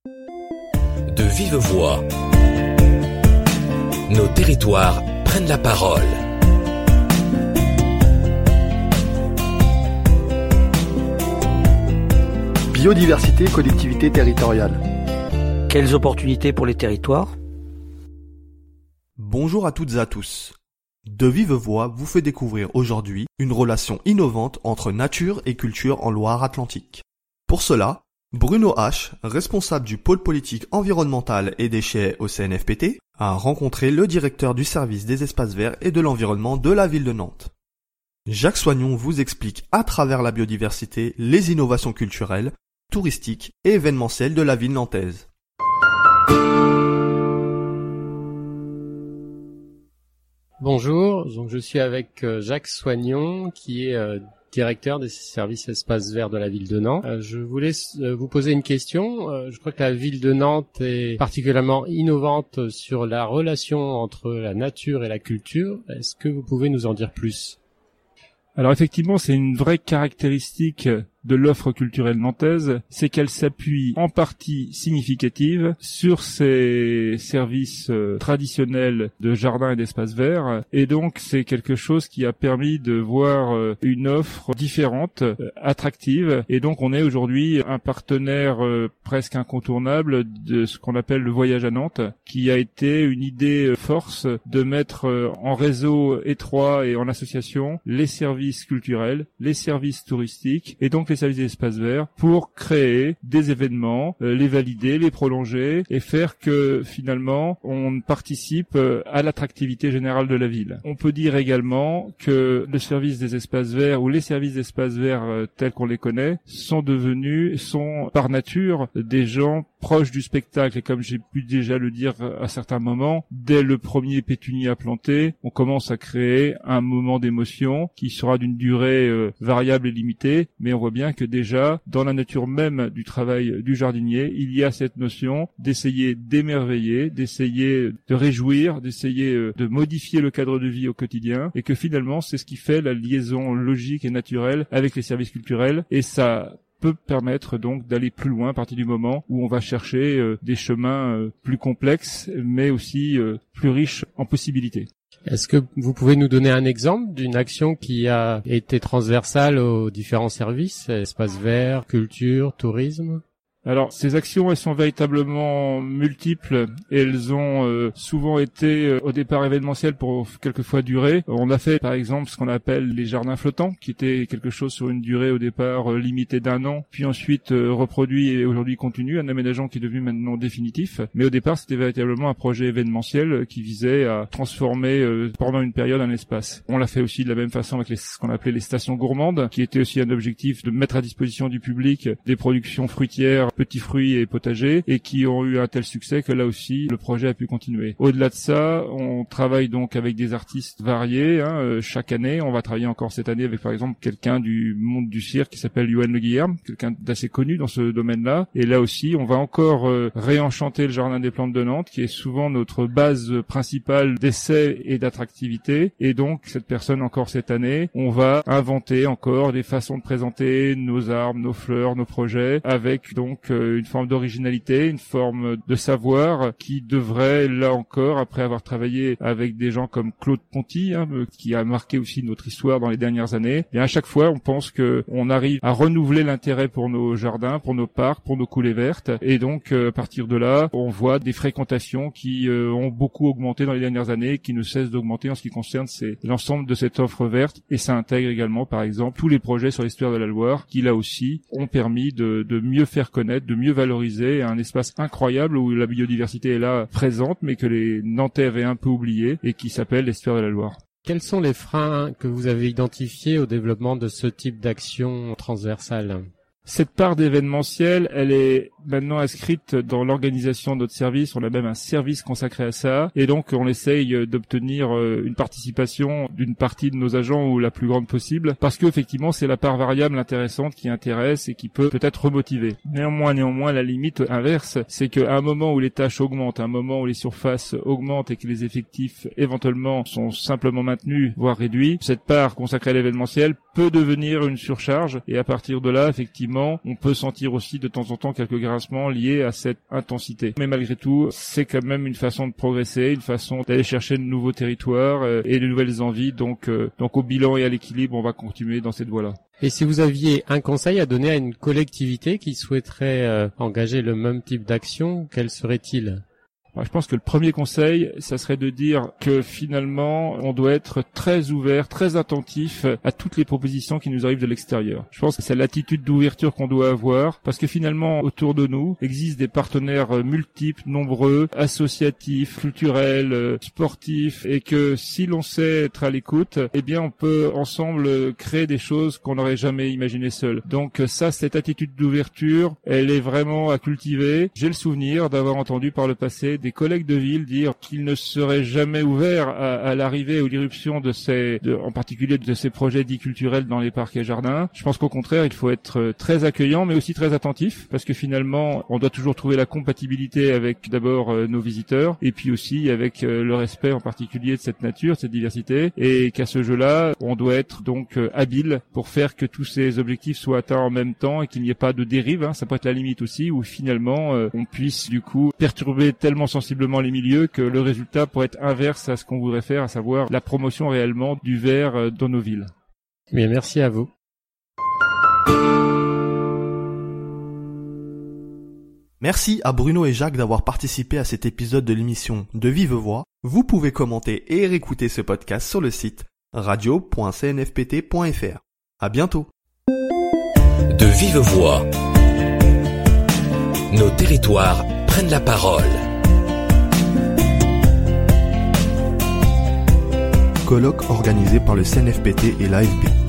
De vive voix, nos territoires prennent la parole. Biodiversité, collectivité territoriale. Quelles opportunités pour les territoires ? Bonjour à toutes et à tous. De vive voix vous fait découvrir aujourd'hui une relation innovante entre nature et culture en Loire-Atlantique. Pour cela, Bruno H., responsable du pôle politique environnemental et déchets au CNFPT, a rencontré le directeur du service des espaces verts et de l'environnement de la ville de Nantes. Jacques Soignon vous explique à travers la biodiversité les innovations culturelles, touristiques et événementielles de la ville nantaise. Bonjour, donc je suis avec Jacques Soignon qui est directeur des services espaces verts de la ville de Nantes. Je voulais vous poser une question. Je crois que la ville de Nantes est particulièrement innovante sur la relation entre la nature et la culture. Est-ce que vous pouvez nous en dire plus ? Alors effectivement, c'est une vraie caractéristique de l'offre culturelle nantaise, c'est qu'elle s'appuie en partie significative sur ces services traditionnels de jardins et d'espaces verts, et donc c'est quelque chose qui a permis de voir une offre différente, attractive, et donc on est aujourd'hui un partenaire presque incontournable de ce qu'on appelle le voyage à Nantes, qui a été une idée force de mettre en réseau étroit et en association les services culturels, les services touristiques, et donc les services d'espaces verts pour créer des événements, les valider, les prolonger et faire que finalement on participe à l'attractivité générale de la ville. On peut dire également que le service des espaces verts ou les services d'espaces verts tels qu'on les connaît sont par nature des gens proches du spectacle, et comme j'ai pu déjà le dire à certains moments, dès le premier pétunia planté, on commence à créer un moment d'émotion qui sera d'une durée variable et limitée, mais on voit bien que déjà, dans la nature même du travail du jardinier, il y a cette notion d'essayer d'émerveiller, d'essayer de réjouir, d'essayer de modifier le cadre de vie au quotidien, et que finalement, c'est ce qui fait la liaison logique et naturelle avec les services culturels, et ça peut permettre donc d'aller plus loin à partir du moment où on va chercher des chemins plus complexes, mais aussi plus riches en possibilités. Est-ce que vous pouvez nous donner un exemple d'une action qui a été transversale aux différents services, espaces verts, culture, tourisme ? Alors, ces actions, elles sont véritablement multiples et elles ont souvent été au départ événementielles pour quelquefois durer. On a fait par exemple ce qu'on appelle les jardins flottants, qui était quelque chose sur une durée au départ limitée d'1 an, puis ensuite reproduit et aujourd'hui continue, un aménagement qui est devenu maintenant définitif. Mais au départ, c'était véritablement un projet événementiel qui visait à transformer pendant une période un espace. On l'a fait aussi de la même façon avec ce qu'on appelait les stations gourmandes, qui était aussi un objectif de mettre à disposition du public des productions fruitières, petits fruits et potagers, et qui ont eu un tel succès que là aussi le projet a pu continuer. Au-delà de ça, on travaille donc avec des artistes variés. Chaque année, on va travailler encore cette année avec par exemple quelqu'un du monde du cirque qui s'appelle Yoann Le Guilherme, quelqu'un d'assez connu dans ce domaine-là. Et là aussi, on va encore réenchanter le Jardin des Plantes de Nantes, qui est souvent notre base principale d'essai et d'attractivité. Et donc, cette personne encore cette année, on va inventer encore des façons de présenter nos arbres, nos fleurs, nos projets, avec donc une forme d'originalité, une forme de savoir qui devrait, là encore, après avoir travaillé avec des gens comme Claude Ponty, qui a marqué aussi notre histoire dans les dernières années, et à chaque fois, on pense que on arrive à renouveler l'intérêt pour nos jardins, pour nos parcs, pour nos coulées vertes, et donc, à partir de là, on voit des fréquentations qui ont beaucoup augmenté dans les dernières années, qui ne cessent d'augmenter en ce qui concerne l'ensemble de cette offre verte, et ça intègre également, par exemple, tous les projets sur l'estuaire de la Loire, qui là aussi ont permis de mieux faire connaître, de mieux valoriser un espace incroyable où la biodiversité est là présente, mais que les Nantais avaient un peu oublié, et qui s'appelle l'estuaire de la Loire. Quels sont les freins que vous avez identifiés au développement de ce type d'action transversale ? Cette part d'événementiel, elle est maintenant inscrite dans l'organisation de notre service. On a même un service consacré à ça. Et donc, on essaye d'obtenir une participation d'une partie de nos agents ou la plus grande possible. Parce que, effectivement, c'est la part variable intéressante qui intéresse et qui peut peut-être remotiver. Néanmoins, la limite inverse, c'est qu'à un moment où les tâches augmentent, à un moment où les surfaces augmentent et que les effectifs, éventuellement, sont simplement maintenus, voire réduits, cette part consacrée à l'événementiel peut devenir une surcharge. Et à partir de là, effectivement, on peut sentir aussi de temps en temps quelques grains embarrassement lié à cette intensité. Mais malgré tout, c'est quand même une façon de progresser, une façon d'aller chercher de nouveaux territoires et de nouvelles envies. Donc au bilan et à l'équilibre, on va continuer dans cette voie-là. Et si vous aviez un conseil à donner à une collectivité qui souhaiterait engager le même type d'action, quel serait-il ? Je pense que le premier conseil, ça serait de dire que finalement, on doit être très ouvert, très attentif à toutes les propositions qui nous arrivent de l'extérieur. Je pense que c'est l'attitude d'ouverture qu'on doit avoir, parce que finalement, autour de nous, existent des partenaires multiples, nombreux, associatifs, culturels, sportifs, et que si l'on sait être à l'écoute, eh bien, on peut ensemble créer des choses qu'on n'aurait jamais imaginées seul. Donc ça, cette attitude d'ouverture, elle est vraiment à cultiver. J'ai le souvenir d'avoir entendu par le passé des collègues de ville dire qu'ils ne seraient jamais ouverts à l'arrivée ou l'irruption en particulier de ces projets dits culturels dans les parcs et jardins. Je pense qu'au contraire, il faut être très accueillant, mais aussi très attentif, parce que finalement, on doit toujours trouver la compatibilité avec d'abord nos visiteurs, et puis aussi avec le respect en particulier de cette nature, de cette diversité, et qu'à ce jeu-là, on doit être donc habile pour faire que tous ces objectifs soient atteints en même temps et qu'il n'y ait pas de dérive. Ça peut être la limite aussi, où finalement, on puisse du coup perturber tellement sensiblement les milieux que le résultat pourrait être inverse à ce qu'on voudrait faire, à savoir la promotion réellement du vert dans nos villes. Eh bien, merci à vous. Merci à Bruno et Jacques d'avoir participé à cet épisode de l'émission De Vive Voix. Vous pouvez commenter et réécouter ce podcast sur le site radio.cnfpt.fr. À bientôt. De vive voix. Nos territoires prennent la parole. Colloque organisé par le CNFPT et l'AFB.